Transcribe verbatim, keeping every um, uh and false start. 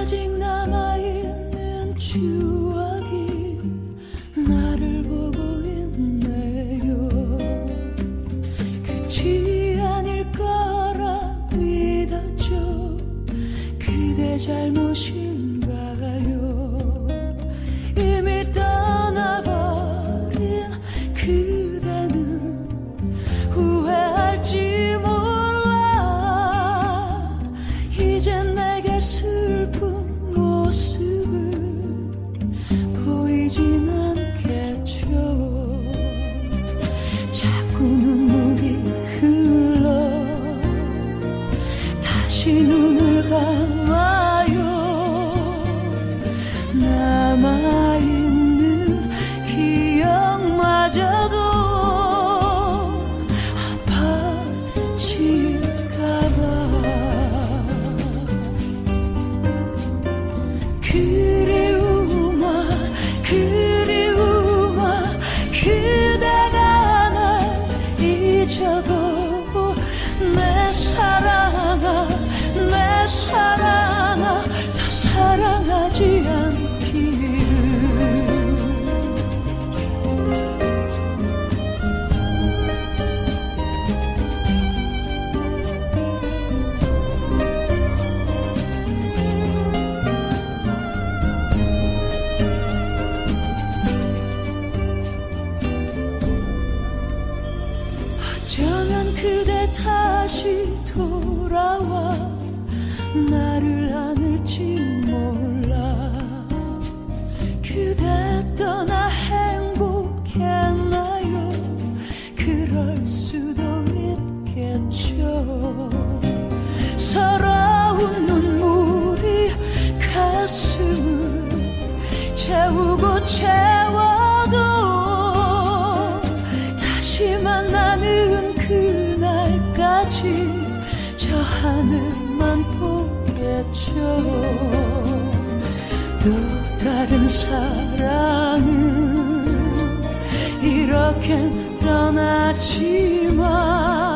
아직 남아있는 추억이 나를 보고 있네요. 끝이 아닐 거라 믿었죠. 그대 잘못인가요? 이미 떠나버린 그대는 후회할지 몰라. 이젠 내게 슬픈 모습을 보이진 않겠죠. 자꾸 눈물이 흘러 다시 눈을 감아요. 남아있는 기억마저도 아파질까봐. 그리움아 그리움아 그대가 날 잊어도 내 사랑아 내 사랑아 더 사랑하지 않기를. 어쩌면 그대 다시 돌아와 나를 안을지 몰라. 그대 떠나 행복했나요? 그럴 수도 있겠죠. 서러운 눈물이 가슴을 채우고 채워도 다시 만나는 그날까지 저 하늘만 보겠죠. 또 다른 사랑은 이렇게 떠났지만